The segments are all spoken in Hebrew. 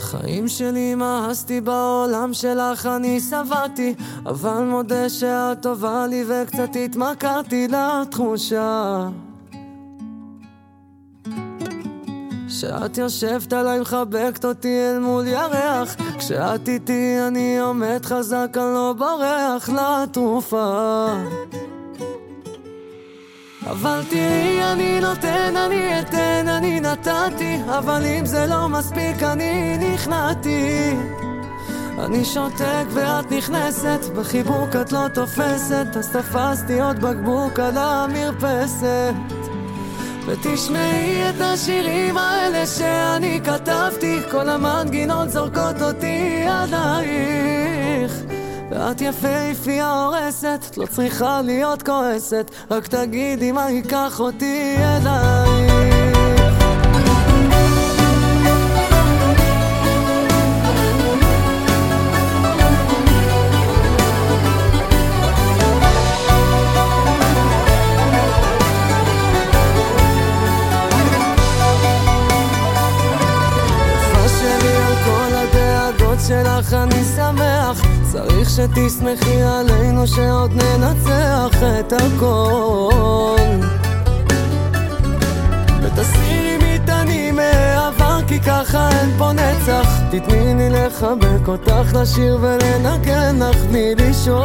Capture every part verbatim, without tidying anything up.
בחיים שלי מאסתי, בעולם שלך אני סבתי, אבל מודה שאת טובה לי וקצת התמכרתי לתחושה שאת יושבת עליי, מחבקת אותי אל מול ירח. כשאת איתי אני עומד חזק, אני לא בורח לתרופה. אבל תראי, אני נותן, אני אתן, אני נתתי, אבל אם זה לא מספיק אני נכנעתי. אני שותק ואת נכנסת, בחיבוק את לא תופסת, אז תפסתי עוד בקבוק על המרפסת. ותשמעי את השירים האלה שאני כתבתי, כל המנגינות זורקות אותי עלייך. ואת יפהפייה הורסת, את לא צריכה להיות כועסת, רק תגידי מה ייקח אותי אלייך. שלך אני שמח, צריך שתשמחי עלינו שעוד ננצח את הכל. ותסירי מטעני מעבר, כי ככה אין פה נצח. תתני לי לחבק אותך, לשיר ולנגן לך בלי לישון.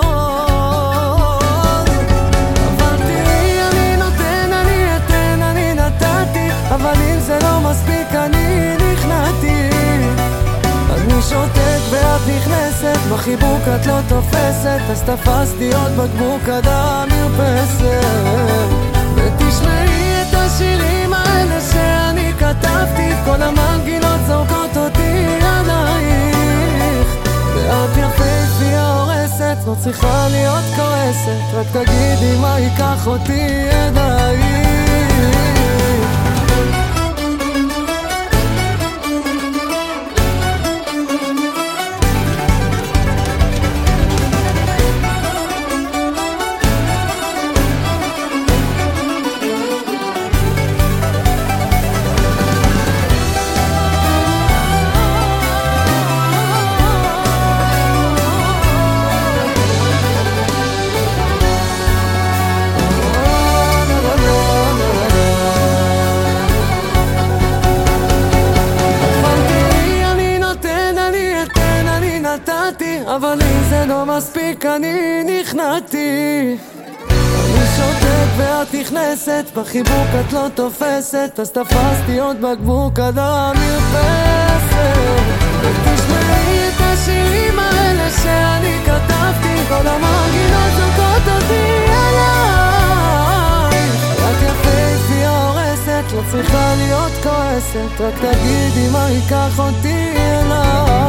אבל תראי, אני נותן, אני אתן, אני נתתי, אבל אם זה לא מספיק אני נכנעתי. אני שותק ואת נכנסת, בחיבוק את לא תופסת, אז תפסתי עוד בקבוק עד המרפסת. ותשמעי את השירים האלה שאני כתבתי, כל המנגינות זורקות אותי עלייך. ואת יפהפייה הורסת, לא צריכה להיות כועסת, רק תגידי מה ייקח אותי אלייך. אבל אם זה לא מספיק אני נכנעתי. אני שותק ואת נכנסת, בחיבוק את לא תופסת, אז תפסתי עוד בקבוק עד המרפסת. ותשמעי את השירים האלה שאני כתבתי, כל המנגינות זורקות אותי עליי. את יפהפייה הורסת, לא צריכה להיות כועסת, רק תגידי מה ייקח אותי אליי.